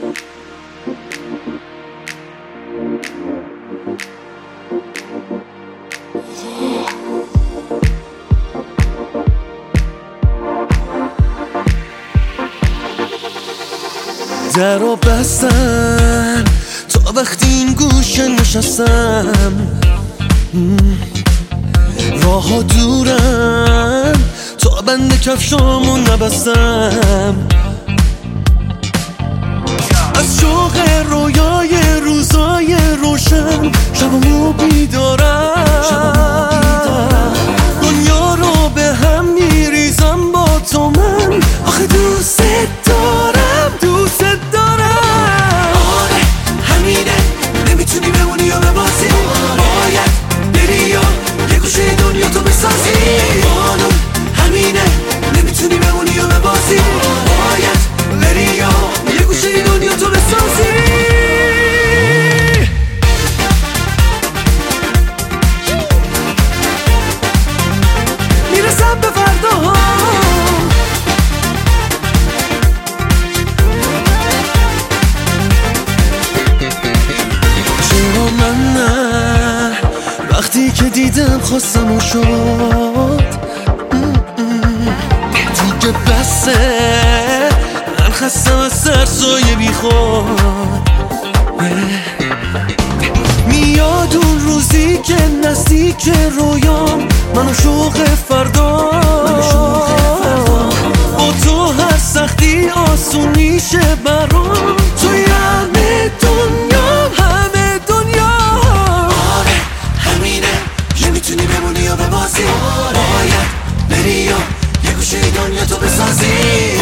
در رو بستن تا وقتی این گوشه نشستم، راه ها دورن تا بند کفشامو نبستم، از شوق رویای روزای روشن شبمو بیدارم، دنیا رو به هم میریزم با تو من، آخه دوست دارم دوست دارم. آره همینه، نمیتونی بمونی یا ببازی، باید بری یا یه گوشه دنیا تو بسازی. قانون همینه، نمیتونی بمونی یا ببازی، باید بری یا یه گوشه دنیا تو بسازی. میرسم به فردا چرا من نه، وقتی که دیدم خواستم و شد دیگه بسه، من خستم از سرسایه بی خود. میاد اون روزی که نزدیک رویام، من و شوق فردا، با تو هر سختی آسون میشه برام، توی همه دنیا همه دنیا. آره همینه، نمیتونی بمونی یا ببازی، باید بری یا یه گوشه دنیا تو بسازی.